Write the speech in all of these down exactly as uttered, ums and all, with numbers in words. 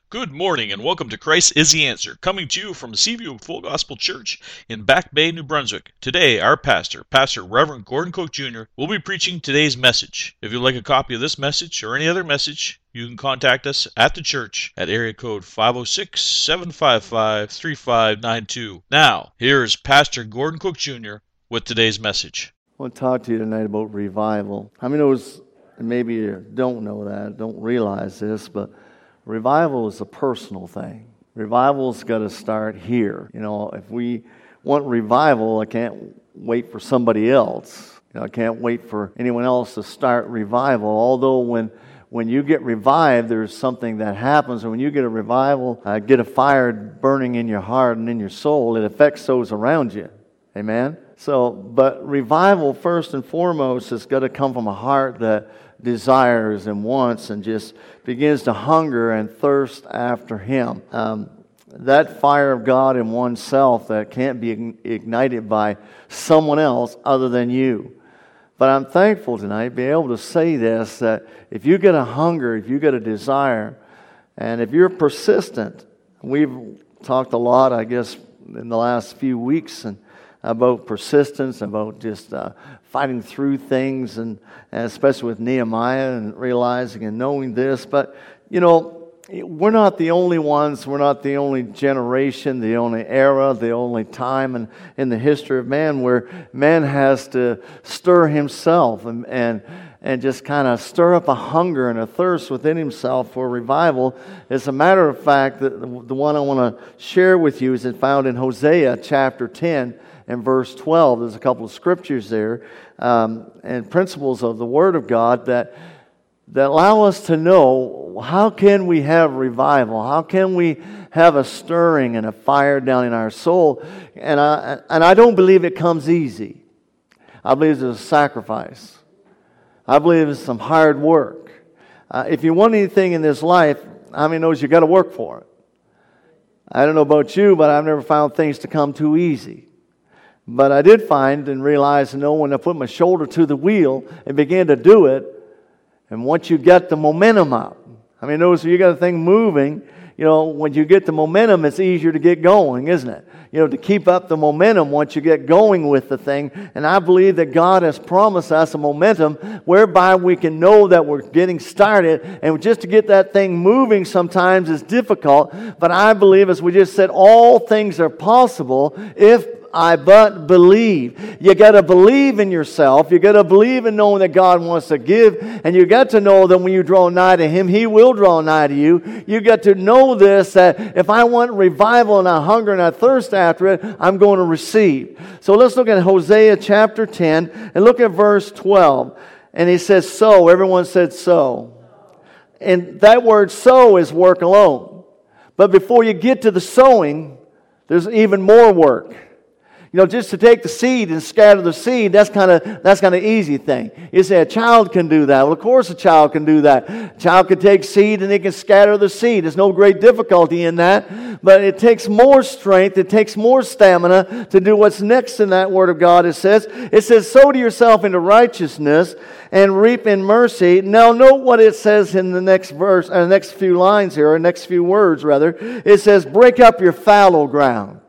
Good morning and welcome to Christ is the Answer, coming to you from Seaview Full Gospel Church in Back Bay, New Brunswick. Today, our pastor, Pastor Reverend Gordon Cook Junior, will be preaching today's message. If you'd like a copy of this message or any other message, you can contact us at the church at area code five oh six, seven five five, three five nine two. Now, here's Pastor Gordon Cook Junior with today's message. I want to talk to you tonight about revival. How many knows, maybe you don't know that, don't realize this, but revival is a personal thing. Revival's got to start here. You know, if we want revival, I can't wait for somebody else. You know, I can't wait for anyone else to start revival. Although when when you get revived, there's something that happens. And when you get a revival, uh, get a fire burning in your heart and in your soul, it affects those around you. Amen? So, but revival, first and foremost, has got to come from a heart that desires and wants and just begins to hunger and thirst after Him. Um, that fire of God in oneself that can't be ignited by someone else other than you. But I'm thankful tonight to be able to say this, that if you get a hunger, if you get a desire, and if you're persistent, we've talked a lot, I guess, in the last few weeks and about persistence, about just uh, fighting through things, and, and especially with Nehemiah and realizing and knowing this. But, you know, we're not the only ones. We're not the only generation, the only era, the only time in, in the history of man where man has to stir himself and and, and just kind of stir up a hunger and a thirst within himself for revival. As a matter of fact, the, the one I want to share with you is found in Hosea chapter ten. In verse twelve, there's a couple of scriptures there um, and principles of the Word of God that that allow us to know how can we have revival, how can we have a stirring and a fire down in our soul. And I and I don't believe it comes easy. I believe there's a sacrifice. I believe it's some hard work. Uh, if you want anything in this life, how many knows you got to work for it? I don't know about you, but I've never found things to come too easy. But I did find and realize and know when I put my shoulder to the wheel and began to do it, and once you get the momentum up, I mean, notice if you got a thing moving, you know, when you get the momentum, it's easier to get going, isn't it? You know, to keep up the momentum once you get going with the thing. And I believe that God has promised us a momentum whereby we can know that we're getting started. And just to get that thing moving sometimes is difficult. But I believe, as we just said, all things are possible if I but believe. You got to believe in yourself. You got to believe in knowing that God wants to give. And you got to know that when you draw nigh to Him, He will draw nigh to you. You got to know this, that if I want revival and I hunger and I thirst after it, I'm going to receive. So let's look at Hosea chapter ten and look at verse twelve. And he says, sow. Everyone said sow. And that word sow is work alone. But before you get to the sowing, there's even more work. You know, just to take the seed and scatter the seed, that's kind of that's kind of easy thing. You say a child can do that. Well, of course a child can do that. A child can take seed and they can scatter the seed. There's no great difficulty in that. But it takes more strength, it takes more stamina to do what's next in that Word of God. It says, it says, sow to yourself into righteousness and reap in mercy. Now note what it says in the next verse, or the next few lines here, or next few words rather. It says, break up your fallow ground.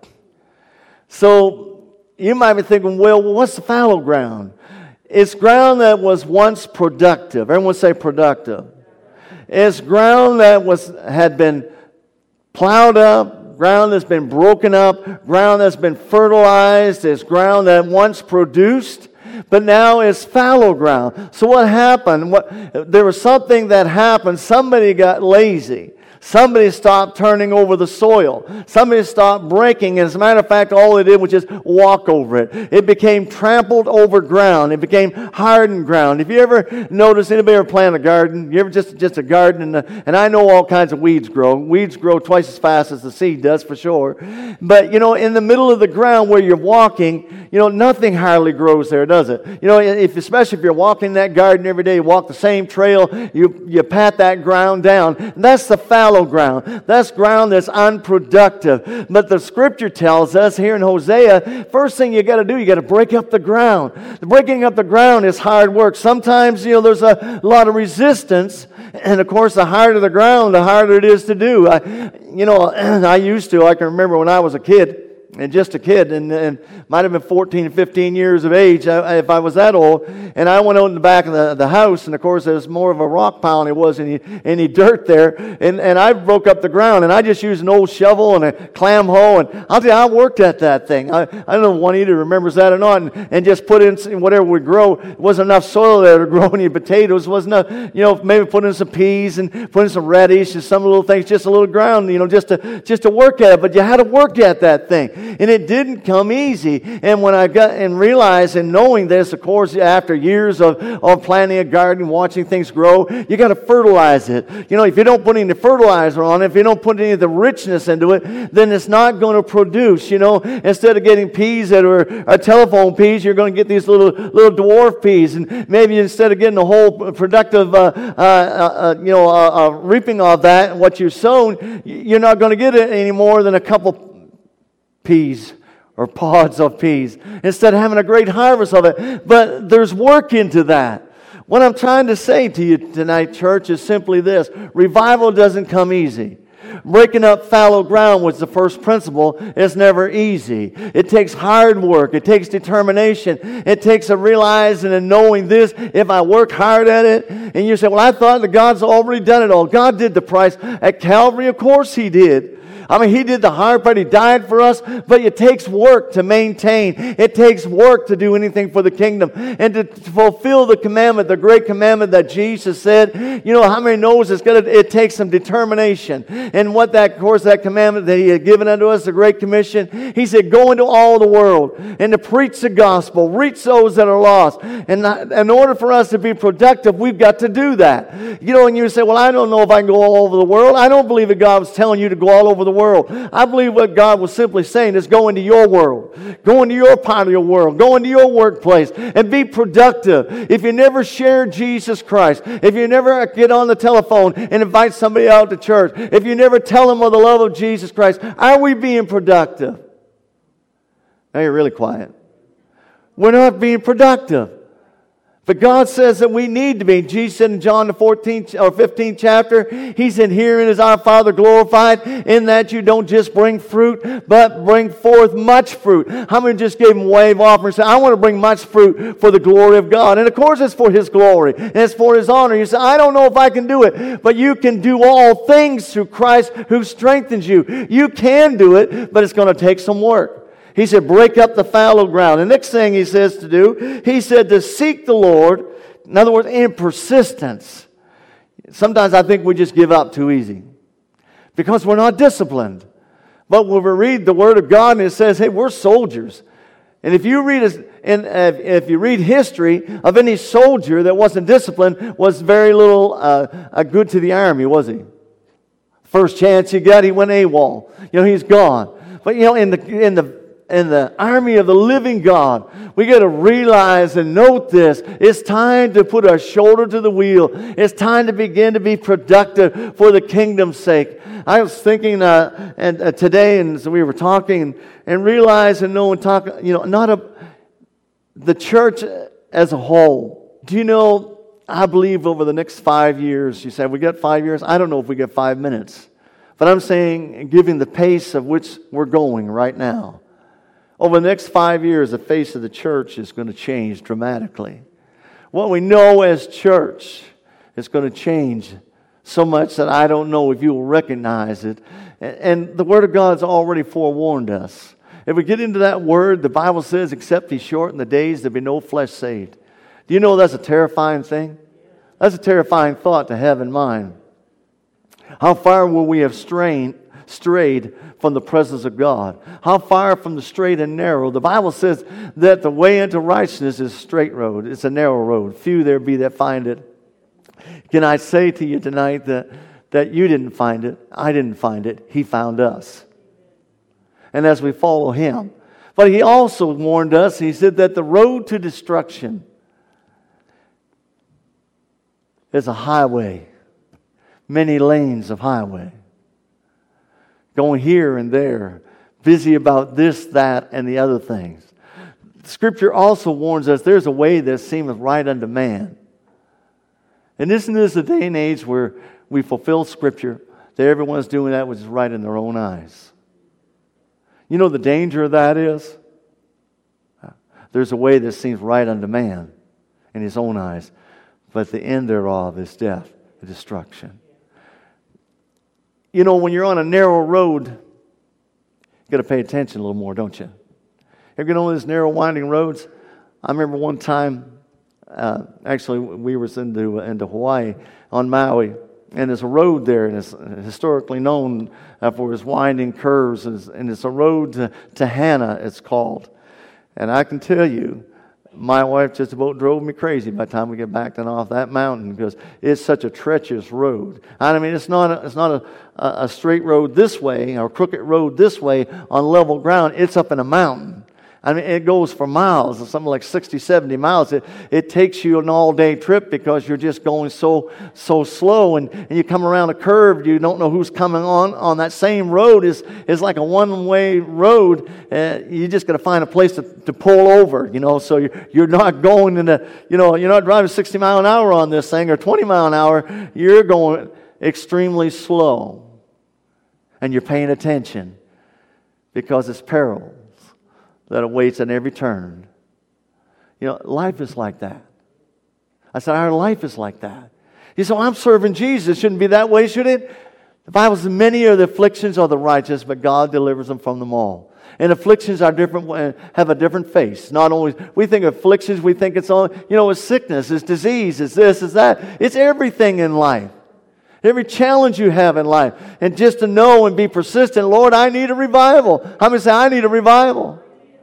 So you might be thinking, well, what's the fallow ground? It's ground that was once productive. Everyone say productive. It's ground that was had been plowed up, ground that's been broken up, ground that's been fertilized. It's ground that once produced, but now it's fallow ground. So what happened? What, there was something that happened. Somebody got lazy. Somebody stopped turning over the soil. Somebody stopped breaking. And as a matter of fact, all they did was just walk over it. It became trampled over ground. It became hardened ground. If you ever notice, anybody ever plant a garden? You ever just, just a garden? And, the, and I know all kinds of weeds grow. Weeds grow twice as fast as the seed does, for sure. But, you know, in the middle of the ground where you're walking, you know, nothing hardly grows there, does it? You know, if, especially if you're walking that garden every day, you walk the same trail, you, you pat that ground down. And that's the fallow fallow ground. That's ground that's unproductive. But the Scripture tells us here in Hosea, first thing you got to do, you got to break up the ground. The breaking up the ground is hard work. Sometimes, you know, there's a lot of resistance. And of course, the harder the ground, the harder it is to do. I, you know, I used to, I can remember when I was a kid, and just a kid, and, and might have been fourteen, fifteen years of age, if I was that old, and I went out in the back of the, the house, and of course there was more of a rock pile than there was any, any dirt there, and, and I broke up the ground, and I just used an old shovel and a clam hoe, and I'll tell you, I worked at that thing. I, I don't know if Juanita remembers that or not, and, and just put in whatever would grow. It wasn't enough soil there to grow any potatoes, wasn't enough, you know, maybe put in some peas, and put in some radish, and some little things, just a little ground, you know, just to, just to work at it, but you had to work at that thing. And it didn't come easy. And when I got and realized and knowing this, of course, after years of, of planting a garden, watching things grow, you got to fertilize it. You know, if you don't put any fertilizer on it, if you don't put any of the richness into it, then it's not going to produce. You know, instead of getting peas that are, are telephone peas, you're going to get these little little dwarf peas. And maybe instead of getting a whole productive, uh, uh, uh, you know, uh, uh, reaping of that, what you've sown, you're not going to get it any more than a couple peas or pods of peas instead of having a great harvest of it. But there's work into that. What I'm trying to say to you tonight, church, is simply this. Revival doesn't come easy. Breaking up fallow ground was the first principle. It's never easy. It takes hard work. It takes determination. It takes a realizing and knowing this. If I work hard at it, and you say, well, I thought that God's already done it all. God did the price at Calvary. Of course He did. I mean, He did the hard part. He died for us. But it takes work to maintain. It takes work to do anything for the kingdom. And to fulfill the commandment, the great commandment that Jesus said, you know, how many knows it's gonna, it takes some determination. And what that, of course, that commandment that He had given unto us, the Great Commission, He said, go into all the world and to preach the gospel, reach those that are lost. And not, in order for us to be productive, we've got to do that. You know, and you say, well, I don't know if I can go all over the world. I don't believe that God was telling you to go all over the world. World. I believe what God was simply saying is go into your world. Go into your part of your world. Go into your workplace and be productive. If you never share Jesus Christ, if you never get on the telephone and invite somebody out to church, if you never tell them of the love of Jesus Christ, are we being productive? Now you're really quiet. We're not being productive. But God says that we need to be. Jesus said in John the fourteenth or fifteenth chapter, He said, herein is our Father glorified, in that you don't just bring fruit, but bring forth much fruit. How many just gave Him a wave offering and said, I want to bring much fruit for the glory of God? And of course it's for His glory, and it's for His honor. You say, I don't know if I can do it, but you can do all things through Christ who strengthens you. You can do it, but it's going to take some work. He said, break up the fallow ground. The next thing He says to do, He said to seek the Lord. In other words, in persistence. Sometimes I think we just give up too easy because we're not disciplined. But when we read the Word of God and it says, hey, we're soldiers. And if you read and if you read history of any soldier that wasn't disciplined, was very little uh, good to the army, was he? First chance he got, he went AWOL. You know, he's gone. But you know, in the in the in the army of the living God, we got to realize and note this. It's time to put our shoulder to the wheel. It's time to begin to be productive for the kingdom's sake. I was thinking uh, and uh, today, and so we were talking, and, and realized and know and talk. You know, not a the church as a whole. Do you know? I believe over the next five years. You said we got five years. I don't know if we get five minutes, but I'm saying, given the pace of which we're going right now. Over the next five years, the face of the church is going to change dramatically. What we know as church is going to change so much that I don't know if you will recognize it. And the Word of God's already forewarned us. If we get into that Word, the Bible says, except He shorten the days, there be no flesh saved. Do you know that's a terrifying thing? That's a terrifying thought to have in mind. How far will we have strained, strayed from the presence of God? How far from the straight and narrow? The Bible says that the way into righteousness is a straight road. It's a narrow road. Few there be that find it. Can I say to you tonight that, that you didn't find it, I didn't find it, He found us. And as we follow Him. But He also warned us, He said that the road to destruction is a highway. Many lanes of highway. going here and there, busy about this, that, and the other things. Scripture also warns us there's a way that seemeth right unto man. And isn't this a day and age where we fulfill Scripture, that everyone's doing that which is right in their own eyes? You know the danger of that is? There's a way that seems right unto man in his own eyes, but the end thereof is death and destruction. You know, when you're on a narrow road, you got to pay attention a little more, don't you? Ever get on these narrow, winding roads? I remember one time, uh, actually, we were into, into Hawaii on Maui, and there's a road there, and it's historically known for its winding curves, and it's a road to, to Hana, it's called. And I can tell you, my wife just about drove me crazy by the time we get back and off that mountain, because it's such a treacherous road. I mean, it's not a, it's not a, a straight road this way or a crooked road this way on level ground. It's up in a mountain. I mean, it goes for miles, something like sixty, seventy miles. It, it takes you an all-day trip because you're just going so so slow. And, and you come around a curve, you don't know who's coming on. On that same road is is like a one-way road. Uh, you just got to find a place to, to pull over, you know. So you're, you're not going in the, you know, you're not driving sixty mile an hour on this thing or twenty mile an hour. You're going extremely slow. And you're paying attention because it's peril that awaits at every turn. You know, life is like that. I said, our life is like that. You say, well, I'm serving Jesus. Shouldn't be that way, should it? The Bible says, many are the afflictions of the righteous, but God delivers them from them all. And afflictions are different, have a different face. Not only, we think of afflictions, we think it's all, you know, it's sickness, it's disease, it's this, it's that. It's everything in life. Every challenge you have in life. And just to know and be persistent, Lord, I need a revival. How many say, I need a revival?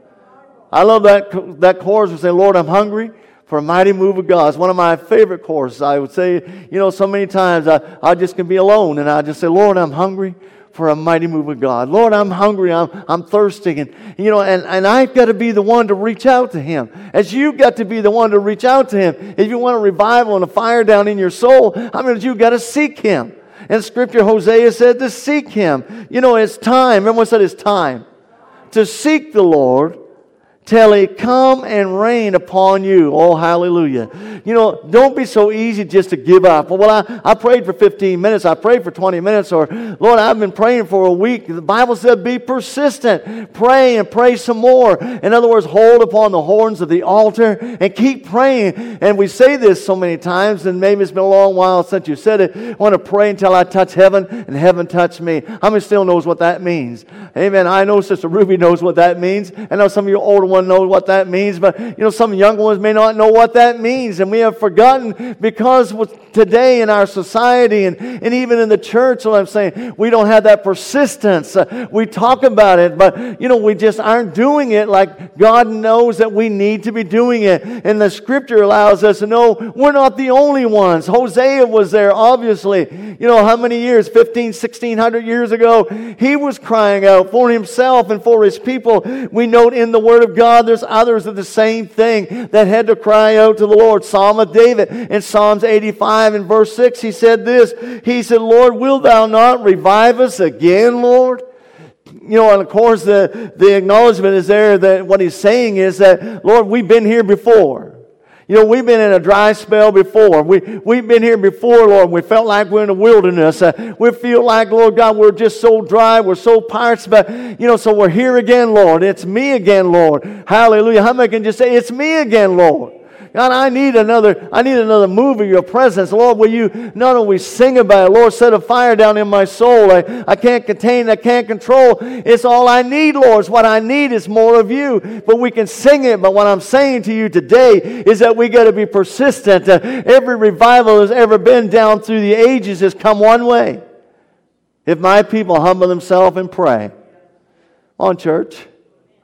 I love that that chorus. We say, Lord, I'm hungry for a mighty move of God. It's one of my favorite choruses. I would say, you know, so many times I, I just can be alone and I just say, Lord, I'm hungry for a mighty move of God. Lord, I'm hungry. I'm I'm thirsty. And, you know, and, and I've got to be the one to reach out to Him. As you've got to be the one to reach out to Him. If you want a revival and a fire down in your soul, I mean, you've got to seek Him. In Scripture, Hosea said to seek Him. You know, it's time. Everyone said it's time to seek the Lord till He come and reign upon you. Oh, hallelujah. You know, don't be so easy just to give up. Well, I, I prayed for fifteen minutes. I prayed for twenty minutes. Or, Lord, I've been praying for a week. The Bible said be persistent. Pray and pray some more. In other words, hold upon the horns of the altar and keep praying. And we say this so many times, and maybe it's been a long while since you said it. I want to pray until I touch heaven and heaven touch me. How many still knows what that means? Amen. I know Sister Ruby knows what that means. I know some of you older ones know what that means, but you know, some younger ones may not know what that means, and we have forgotten because today in our society and, and even in the church, what I'm saying, we don't have that persistence. Uh, we talk about it, but you know, we just aren't doing it like God knows that we need to be doing it. And the Scripture allows us to know we're not the only ones. Hosea was there, obviously. You know, how many years? fifteen, sixteen hundred years ago, he was crying out for himself and for his people. We note in the Word of God, there's others of the same thing that had to cry out to the Lord. Psalm of David in Psalms eighty-five and verse six, he said this. He said, Lord, wilt thou not revive us again, Lord? You know, and of course the, the acknowledgement is there that what he's saying is that, Lord, we've been here before. You know, we've been in a dry spell before. We, we've been here before, Lord. We felt like we're in the wilderness. Uh, we feel like, Lord God, we're just so dry. We're so parched. But, you know, so we're here again, Lord. It's me again, Lord. Hallelujah. How many can just say, it's me again, Lord? God, I need another, I need another move of your presence. Lord, will you not only sing about it, Lord, set a fire down in my soul. I, I can't contain, I can't control. It's all I need, Lord. It's what I need is more of you. But we can sing it. But what I'm saying to you today is that we got to be persistent. Uh, every revival that's ever been down through the ages has come one way. If my people humble themselves and pray. On, church.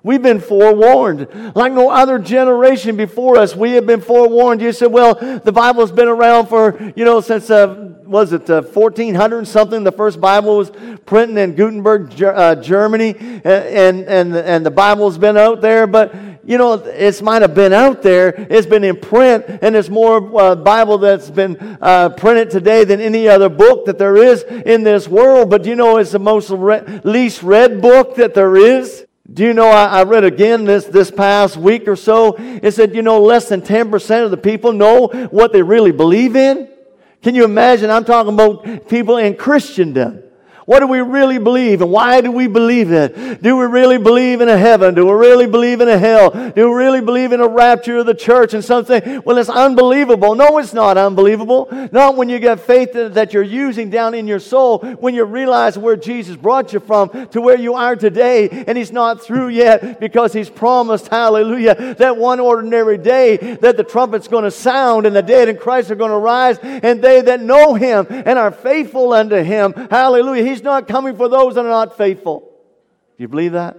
We've been forewarned. Like no other generation before us, we have been forewarned. You said, well, the Bible's been around for, you know, since, uh, was it uh, fourteen hundred something? The first Bible was printed in Gutenberg, uh, Germany, and, and, and, and the Bible's been out there. But, you know, it might have been out there. It's been in print, and there's more uh, Bible that's been uh, printed today than any other book that there is in this world. But, you know, it's the most re- least read book that there is. Do you know, I, I read again this, this past week or so, it said, you know, less than ten percent of the people know what they really believe in. Can you imagine? I'm talking about people in Christendom. What do we really believe, and why do we believe it? Do we really believe in a heaven? Do we really believe in a hell? Do we really believe in a rapture of the church? And some say, well, it's unbelievable. No, it's not unbelievable. Not when you get faith that you're using down in your soul, when you realize where Jesus brought you from to where you are today, and He's not through yet because He's promised, hallelujah, that one ordinary day that the trumpet's going to sound and the dead in Christ are going to rise, and they that know Him and are faithful unto Him, hallelujah, He's not coming for those that are not faithful. Do you believe that?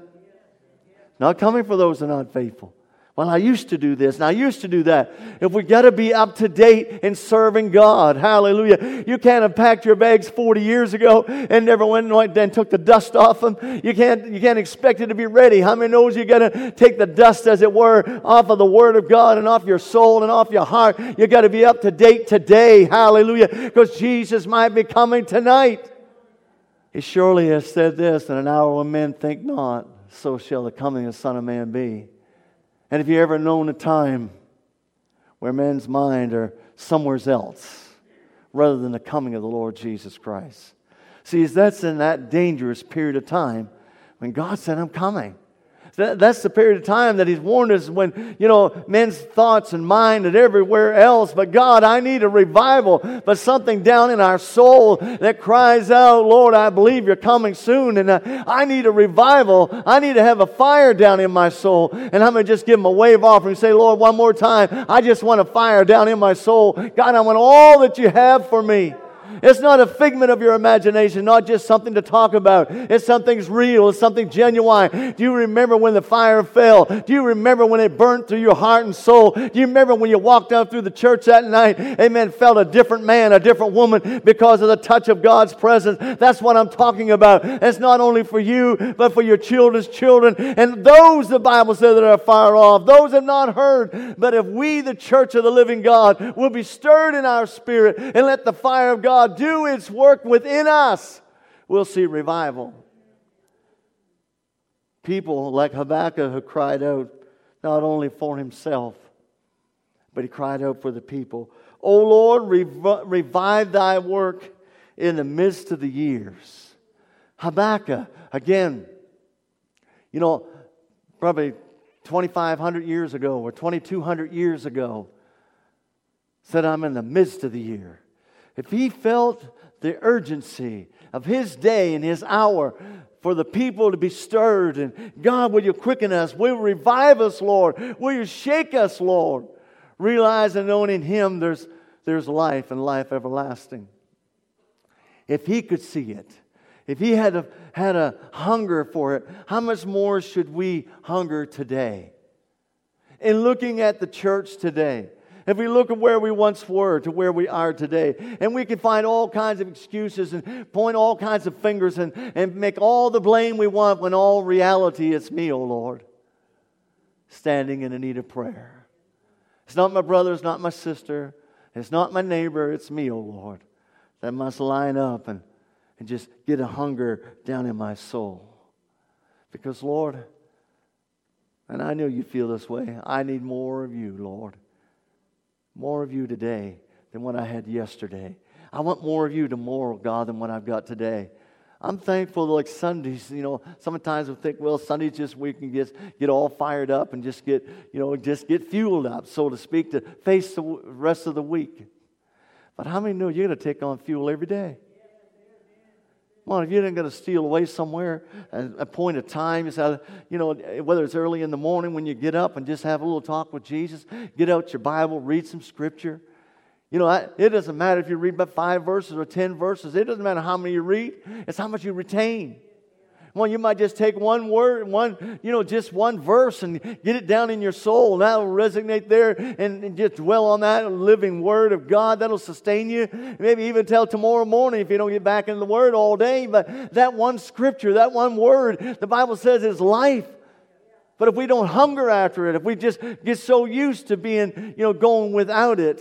Not coming for those that are not faithful. Well, I used to do this and I used to do that. If we got to be up to date in serving God, hallelujah. You can't have packed your bags forty years ago and never went and then took the dust off them. You can't, you can't expect it to be ready. How many knows you got to take the dust, as it were, off of the Word of God and off your soul and off your heart? You got to be up to date today, hallelujah, because Jesus might be coming tonight. He surely has said this, in an hour when men think not, so shall the coming of the Son of Man be. And have you ever known a time where men's mind are somewhere else rather than the coming of the Lord Jesus Christ? See, that's in that dangerous period of time when God said, I'm coming. That's the period of time that He's warned us when, you know, men's thoughts and mind and everywhere else. But God, I need a revival. But something down in our soul that cries out, Lord, I believe You're coming soon. And uh, I need a revival. I need to have a fire down in my soul. And I'm going to just give Him a wave offering and say, Lord, one more time, I just want a fire down in my soul. God, I want all that You have for me. It's not a figment of your imagination, not just something to talk about. It's something's real. It's something genuine. Do you remember when the fire fell? Do you remember when it burnt through your heart and soul? Do you remember when you walked out through the church that night, amen, felt a different man, a different woman because of the touch of God's presence? That's what I'm talking about. It's not only for you, but for your children's children. And those, the Bible says, that are far off, those have not heard. But if we, the church of the living God, will be stirred in our spirit and let the fire of God do its work within us, we'll see revival. People like Habakkuk who cried out not only for himself, but he cried out for the people. O Lord, rev- revive Thy work in the midst of the years. Habakkuk, again, you know, probably twenty-five hundred years ago or twenty-two hundred years ago, said, I'm in the midst of the year. If he felt the urgency of his day and his hour for the people to be stirred, and God, will You quicken us? Will You revive us, Lord? Will You shake us, Lord? Realize and knowing in Him there's, there's life and life everlasting. If he could see it, if he had a, had a hunger for it, how much more should we hunger today? In looking at the church today, if we look at where we once were to where we are today, and we can find all kinds of excuses and point all kinds of fingers and, and make all the blame we want, when all reality it's me, O Lord, standing in the need of prayer. It's not my brother, it's not my sister, it's not my neighbor, it's me, O Lord, that must line up and, and just get a hunger down in my soul. Because, Lord, and I know you feel this way, I need more of You, Lord. More of You today than what I had yesterday. I want more of You tomorrow, God, than what I've got today. I'm thankful, like Sundays, you know, sometimes we think, well, Sunday's just we can get, get all fired up and just get, you know, just get fueled up, so to speak, to face the rest of the week. But how many know you're going to take on fuel every day? Come on, if you're not going to steal away somewhere at a point of time, you know, whether it's early in the morning when you get up and just have a little talk with Jesus, get out your Bible, read some Scripture. You know, it doesn't matter if you read about five verses or ten verses. It doesn't matter how many you read. It's how much you retain. Well, you might just take one word, one, you know, just one verse and get it down in your soul. And that'll resonate there and, and just dwell on that living Word of God. That'll sustain you. Maybe even till tomorrow morning if you don't get back into the Word all day. But that one scripture, that one word, the Bible says is life. But if we don't hunger after it, if we just get so used to being, you know, going without it,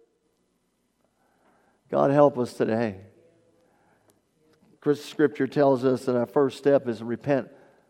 God help us today. Scripture tells us that our first step is to repent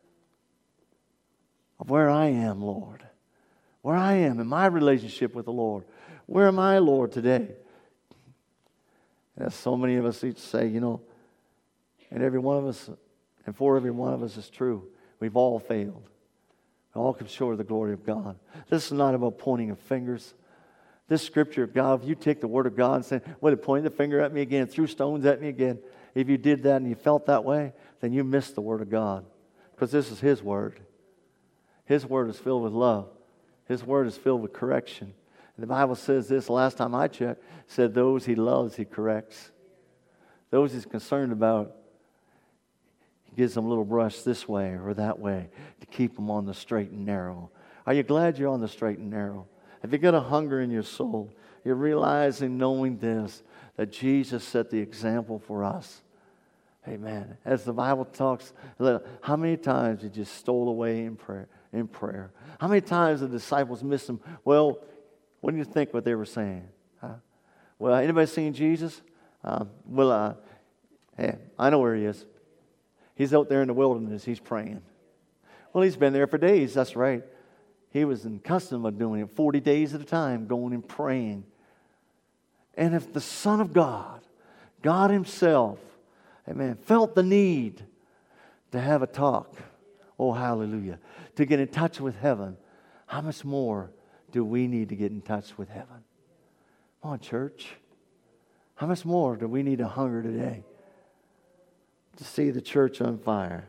of where I am, Lord. Where I am in my relationship with the Lord. Where am I, Lord, today? And as so many of us each say, you know, and every one of us, and for every one of us is true, we've all failed. We all come short of the glory of God. This is not about pointing of fingers. This Scripture of God, if you take the Word of God and say, well, it pointed the finger at me again, threw stones at me again. If you did that and you felt that way, then you missed the Word of God. Because this is His Word. His Word is filled with love. His Word is filled with correction. And the Bible says this, last time I checked, said those He loves, He corrects. Those He's concerned about, He gives them a little brush this way or that way to keep them on the straight and narrow. Are you glad you're on the straight and narrow? Have you got a hunger in your soul? You're realizing, knowing this, that Jesus set the example for us. Amen. As the Bible talks, how many times He just stole away in prayer? In prayer, how many times the disciples missed Him? Well, what do you think what they were saying? Huh? Well, anybody seen Jesus? Um, well, uh, hey, I know where He is. He's out there in the wilderness. He's praying. Well, He's been there for days. That's right. He was in custom of doing it forty days at a time, going and praying. And if the Son of God, God Himself, amen, felt the need to have a talk, oh, hallelujah, to get in touch with heaven, how much more do we need to get in touch with heaven? Come on, church. How much more do we need to hunger today to see the church on fire?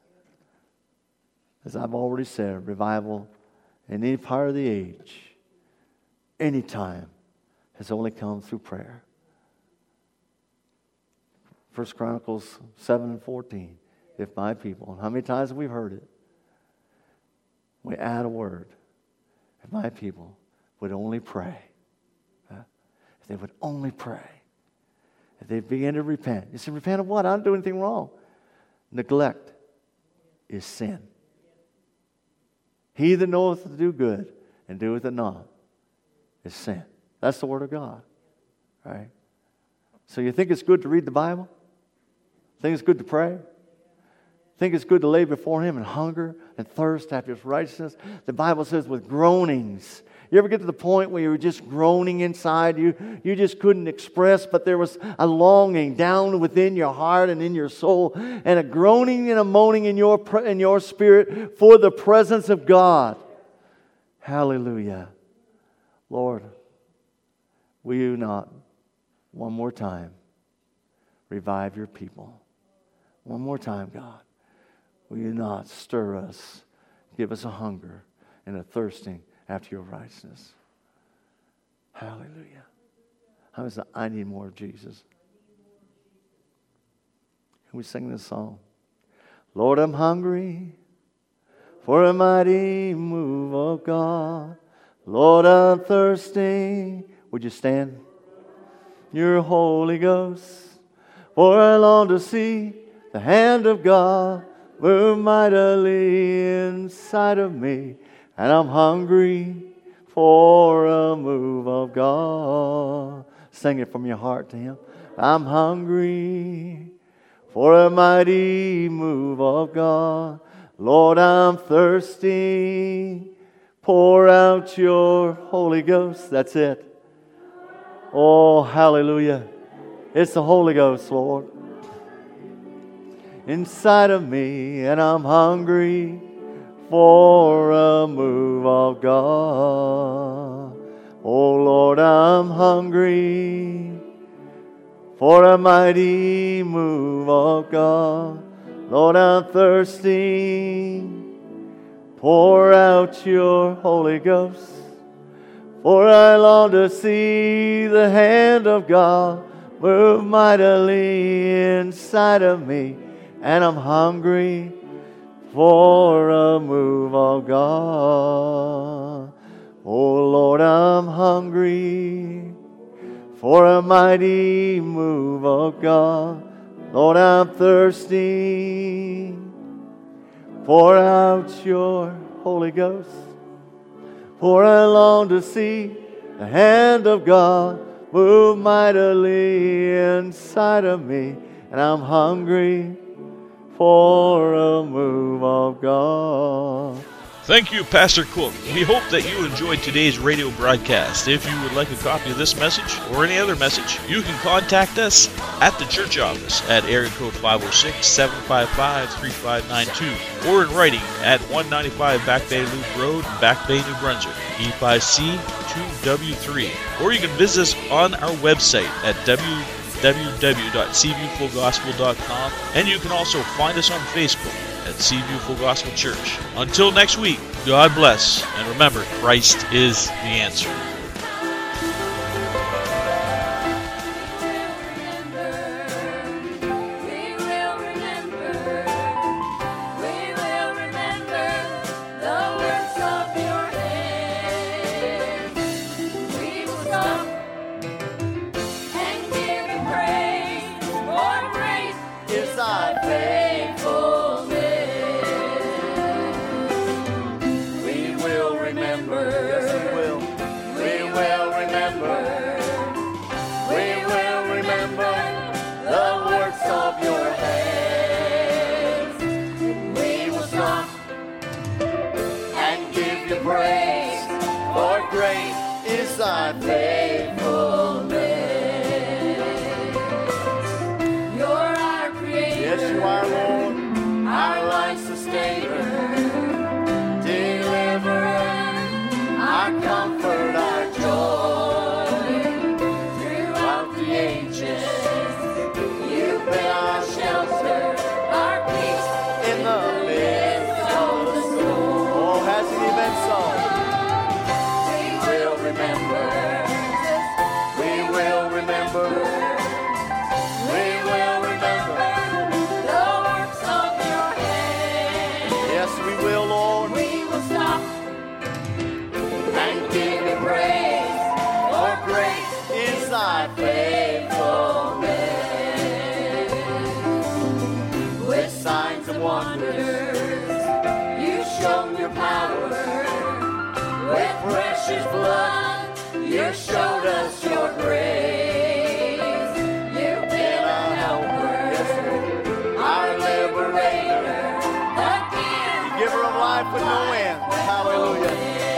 As I've already said, revival in any part of the age, anytime, has only come through prayer. First Chronicles seven and fourteen. If my people, and how many times have we heard it? We add a word. If my people would only pray. Huh? If they would only pray. If they begin to repent. You say, repent of what? I don't do anything wrong. Neglect is sin. He that knoweth to do good and doeth it not is sin. That's the Word of God. Right? So you think it's good to read the Bible? Think it's good to pray? Think it's good to lay before Him and hunger and thirst after His righteousness? The Bible says with groanings. You ever get to the point where you were just groaning inside? You, you just couldn't express, but there was a longing down within your heart and in your soul, and a groaning and a moaning in your, in your spirit for the presence of God. Hallelujah. Lord, will You not, one more time, revive Your people? One more time, God. Will You not stir us, give us a hunger and a thirsting after Your righteousness? Hallelujah. How is that? I need more of Jesus. Can we sing this song? Lord, I'm hungry for a mighty move of God. Lord, I'm thirsty. Would you stand? Your Holy Ghost. For I long to see the hand of God move mightily inside of me. And I'm hungry for a move of God. Sing it from your heart to Him. I'm hungry for a mighty move of God. Lord, I'm thirsty. Pour out Your Holy Ghost. That's it. Oh, hallelujah. It's the Holy Ghost, Lord, inside of me, and I'm hungry for a move of God. Oh, Lord, I'm hungry for a mighty move of God. Lord, I'm thirsty. Pour out Your Holy Ghost. For I long to see the hand of God move mightily inside of me. and I'm hungry for a move of God. Oh Lord, I'm hungry for a mighty move of God. Lord, I'm thirsty. Pour out your Holy Ghost. For I long to see the hand of God move mightily inside of me. And I'm hungry for a move of God. Thank you, Pastor Cook. We hope that you enjoyed today's radio broadcast. If you would like a copy of this message or any other message, you can contact us at the church office at area code five oh six, seven five five, three five nine two or in writing at one ninety-five Back Bay Loop Road, Back Bay, New Brunswick, E five C two W three. Or you can visit us on our website at w w w dot seaview full gospel dot com, and you can also find us on Facebook at Seaview Full Gospel Church. Until next week, God bless, and remember, Christ is the answer. Thy faithfulness. You're our creator. Yes, you are, Lord. Our life sustainer, deliverer, our comfort, our joy. Throughout the ages, you've been our shelter, our peace in the midst of the storm. Oh, hasn't he been so? Remember, we will remember, we will remember the works of your hands. Yes, we will, Lord. We will stop and give you praise, for great is thy faithfulness. With signs and wonders, you've shown your power. With precious blood, you showed us your grace. You've been our helper, our liberator, the giver of life with no end. Hallelujah.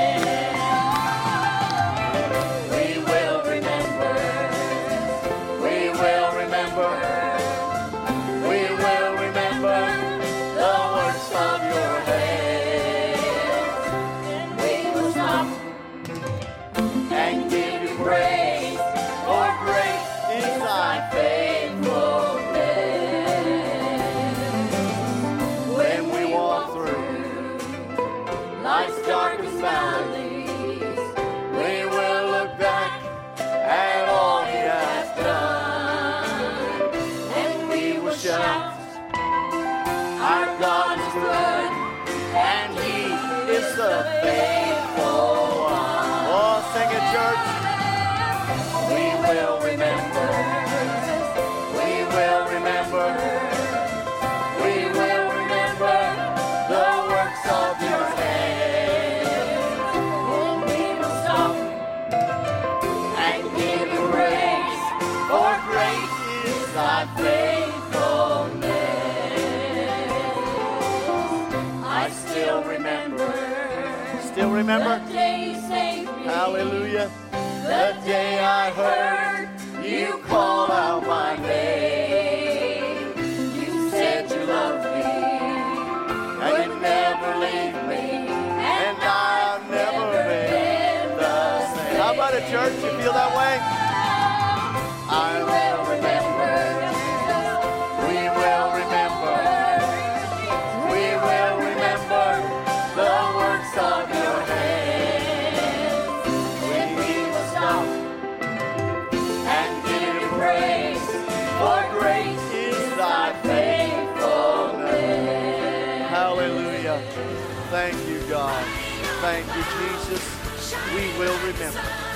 We will remember. We will remember. We will remember the works of your hands. We will stop and give you praise, for great is thy faithfulness. When we walk through life's darkest valleys, we will look back at all he has done, and we will shout, our God is good, and he is the faithful one. Oh, sing it, church. We will remember. We will remember. We will remember the works of your hands. We will stop and give you praise, for great is thy faithfulness. I still remember. Still remember? The day you saved me. Hallelujah. The day I heard you call out my name. You said you loved me, and you never leave me, and I've never been the same. How about it, church? You feel that way? I will remember. We will remember. We will remember the works of your hands. When we will stop and give you praise. Hallelujah. Thank you, God. Thank you, Jesus. We will remember.